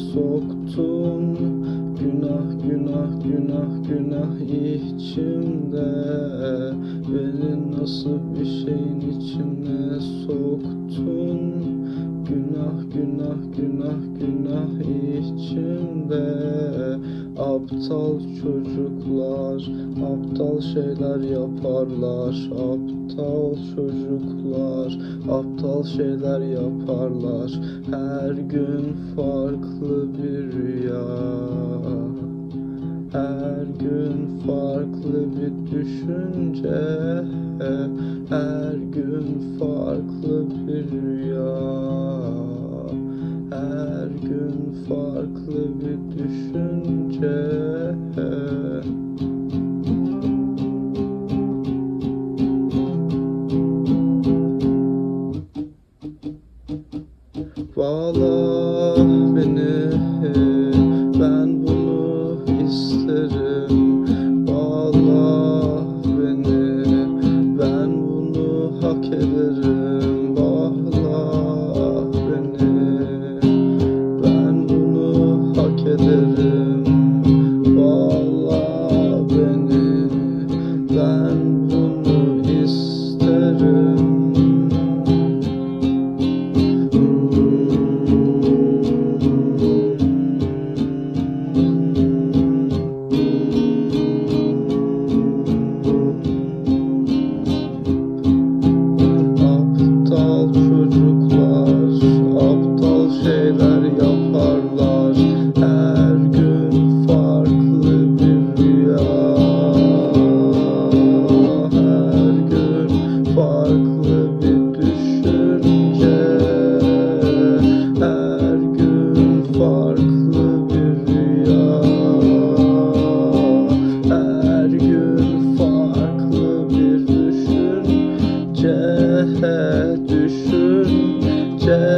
soktun. Günah, günah, günah, günah içimde. Beni nasıl bir şeyin içine soktun. Günah, günah, günah, günah içimde. Aptal çocuklar aptal şeyler yaparlar. Aptal çocuklar aptal şeyler yaparlar. Her gün farklı bir rüya. Her gün farklı bir düşünce. Her gün farklı bir rüya. Her gün farklı bir düşünce. Bağla beni, ben bunu isterim. Bağla beni, ben bunu hak ederim. Bağla beni, ben bunu hak ederim. Bağla beni, ben bunu isterim. Aptal çocuklar aptal şeyler yaparlar. Her gün farklı bir rüya. Her gün farklı bir düşünce. Her gün farklı bir rüya. Her gün farklı bir düşünce. Düşünce.